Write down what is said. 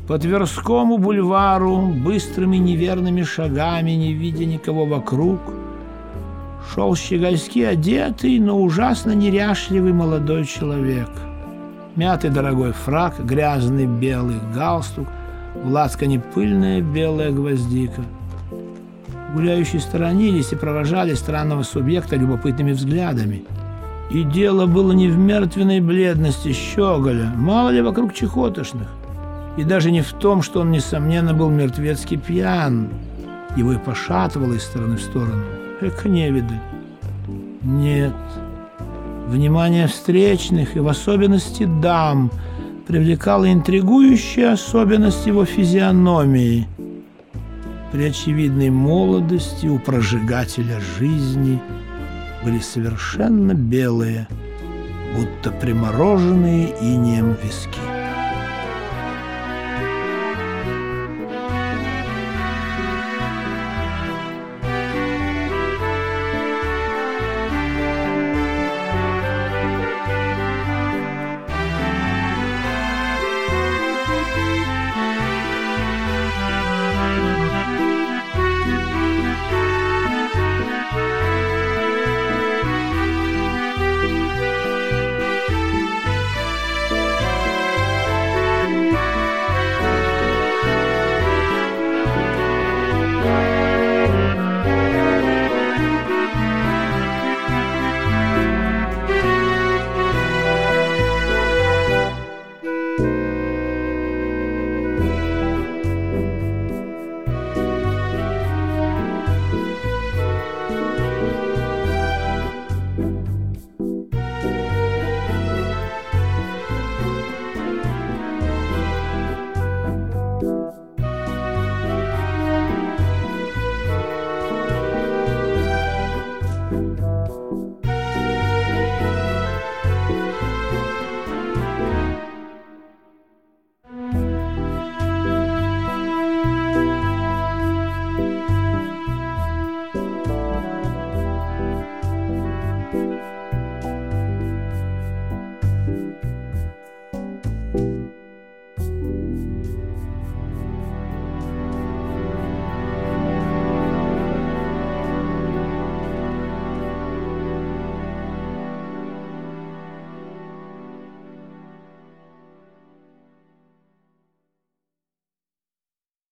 По Тверскому бульвару быстрыми неверными шагами, не видя никого вокруг, шел щегольски одетый, но ужасно неряшливый молодой человек. Мятый дорогой фрак, грязный белый галстук, в лацкане пыльная белая гвоздика. Гуляющие сторонились и провожали странного субъекта любопытными взглядами. И дело было не в мертвенной бледности щеголя, мало ли вокруг чехотошных, и даже не в том, что он, несомненно, был мертвецки пьян. Его и пошатывало из стороны в сторону. Эка невидаль. Нет. Внимание встречных, и в особенности дам, привлекала интригующая особенность его физиономии. При очевидной молодости у прожигателя жизни были совершенно белые, будто примороженные инеем виски.